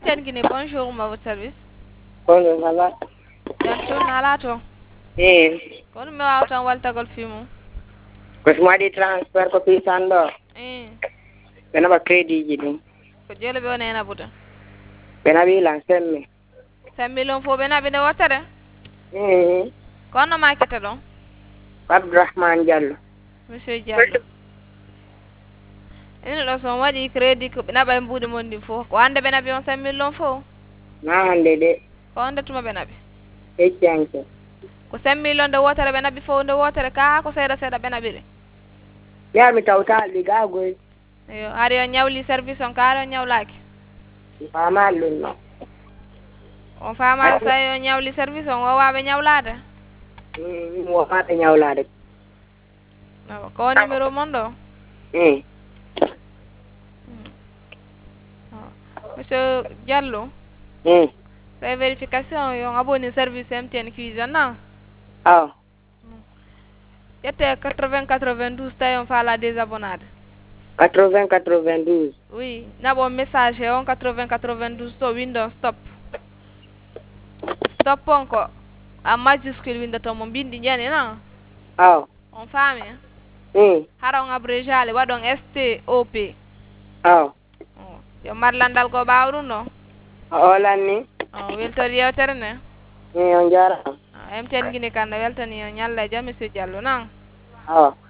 MTN Guinée, bonjour, à votre service. Bonjour, ça va? Jantu nalato. Kon mi wawtan waltagol fimu. Ko so waɗi transfert ko pisanɗo ɓe naɓa crédit ji ɗum Ko jole ɓe woni hen abuda. ɓe naɓi lan semmi 5 millions fo ɓe naɓi nde wottere. Kono makete ɗon? Abdourahmane Diallo. Monsieur Diallo. Ene ɗo son waɗi crédit ko ɓe naɓa e mbuɗi mon ndi fof ko hande ɓe naɓi on 5 millions fo? Na hande de. Ko hande tuma ɓe naɓi? Heccanke. Ko 5 millions nde wotere ɓe naɓi fo nde wotere ka ko seeɗa seeɗa ɓe naɓi ɗe? Mi tawta ɗi ga goy. Eyo hari on ñawli service on ka hari on ñawlaki? Mi famani ɗum no. On famani so tawi on ñawli service on wowaɓe ñawlade? Mi wowaɓe ñawlade. Ko numéro mon ɗo? Monsieur Diallo. Fait vérification yon abonné service MTN cuisine non? Ah. Yette 80 92 tawi on faala désabonnade. 80 92. Oui, nabo message on 80 92 to window stop. Stop on ko a majuscule window to mo bindi jani non? Ah. On faami? Hara on abrégale waɗon STOP. Ah. Yo marlandal ko ɓawɗum ɗo? O lanni. Weltori yewtere nde? On jarama. MTN Guinée Kane weltani yo ñalla e jam monsieur Diallo non? Ah.